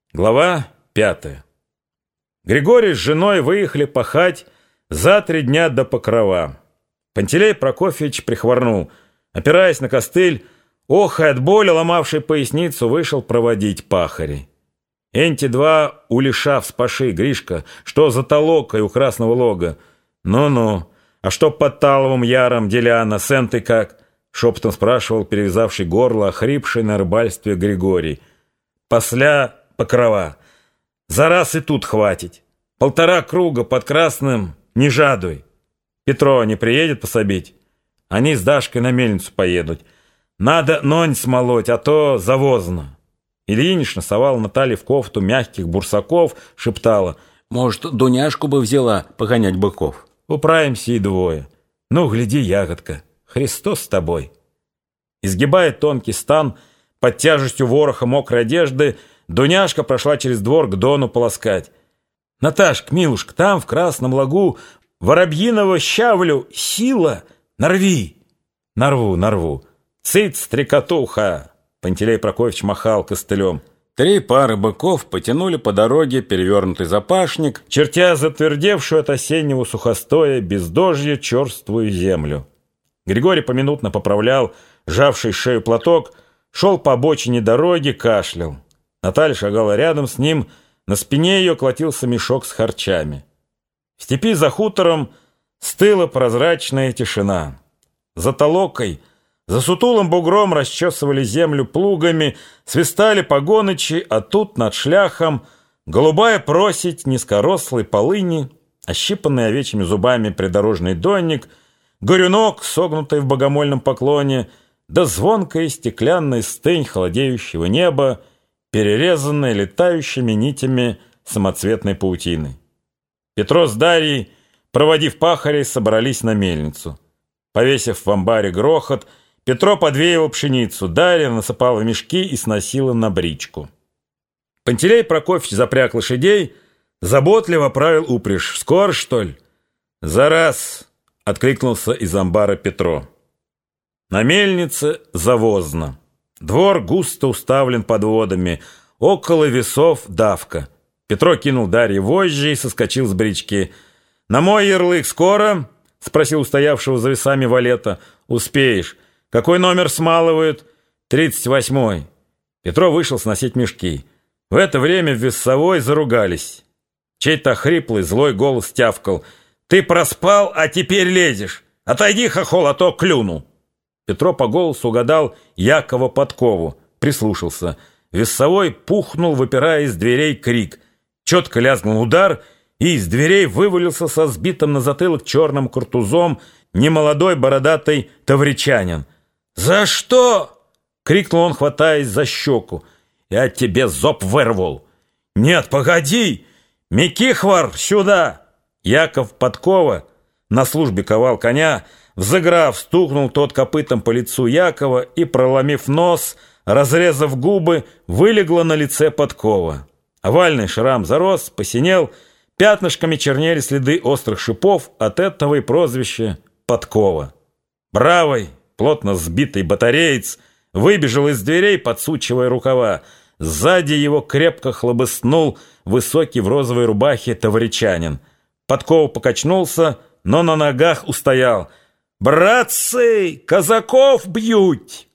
Глава 5. Григорий с женой выехали пахать за 3 дня до Покрова. Пантелей Прокофьевич прихворнул. Опираясь на костыль, охая от боли, ломавшей поясницу, вышел проводить пахарей. «Энти два улиша вспаши, Гришка, что за толокой у Красного Лога?» «Ну-ну, а что под Таловым Яром, Деляна, сен ты как?» — шепотом спрашивал перевязавший горло, охрипший на рыбальстве Григорий. «Посля Покрова. За раз и тут хватит. 1,5 круга под Красным не жадуй. Петро не приедет пособить? Они с Дашкой на мельницу поедут. Надо нонь смолоть, а то завозно». Ильинична совала Наталье в кофту мягких бурсаков, шептала: «Может, Дуняшку бы взяла погонять быков? Управимся и двое. Ну, гляди, ягодка, Христос с тобой». Изгибая тонкий стан под тяжестью вороха мокрой одежды, Дуняшка прошла через двор к Дону полоскать. «Наташка, милушка, там, в Красном Лагу, воробьиного щавлю сила. Нарви!» «Нарву. Цыц, стрекотуха!» Пантелей Прокофьевич махал костылем. 3 пары быков потянули по дороге перевернутый запашник, чертя затвердевшую от осеннего сухостоя бездожья черствую землю. Григорий поминутно поправлял сжавший шею платок, шел по обочине дороги, кашлял. Наталья шагала рядом с ним, на спине ее колотился мешок с харчами. В степи за хутором стыла прозрачная тишина. За толокой, за сутулым бугром расчесывали землю плугами, свистали погонычи, а тут над шляхом голубая просить низкорослой полыни, ощипанный овечьими зубами придорожный донник, горюнок, согнутый в богомольном поклоне, да звонкая стеклянная стынь холодеющего неба, перерезанная летающими нитями самоцветной паутины. Петро с Дарьей, проводив пахарей, собрались на мельницу. Повесив в амбаре грохот, Петро подвеивал пшеницу, Дарья насыпала в мешки и сносила на бричку. Пантелей Прокофьевич запряг лошадей, заботливо правил упряжь. «Скоро, что ли?» «За раз!» — откликнулся из амбара Петро. На мельнице завозно. Двор густо уставлен подводами. Около весов давка. Петро кинул Дарье вожжи и соскочил с брички. «На мой ярлык скоро?» — спросил устоявшего за весами валета. «Успеешь. Какой номер смалывают?» «38-й». Петро вышел сносить мешки. В это время в весовой заругались. Чей-то хриплый злой голос тявкал: «Ты проспал, а теперь лезешь! Отойди, хохол, а то клюну!» Петро по голосу угадал Якова Подкову, прислушался. Весовой пухнул, выпирая из дверей, крик. Четко лязгнул удар, и из дверей вывалился со сбитым на затылок черным картузом немолодой бородатый тавричанин. «За что?» — крикнул он, хватаясь за щеку. «Я тебе зоб вырвал!» «Нет, погоди! Микихвар, сюда!» Яков Подкова на службе ковал коня. Взыграв, стукнул тот копытом по лицу Якова и, проломив нос, разрезав губы, вылегла на лице Подкова. Овальный шрам зарос, посинел, пятнышками чернели следы острых шипов, от этого и прозвище Подкова. Бравый, плотно сбитый батареец выбежал из дверей, подсучивая рукава. Сзади его крепко хлобыснул высокий в розовой рубахе тавричанин. Подкова покачнулся, но на ногах устоял. «Братцы, казаков бьют!»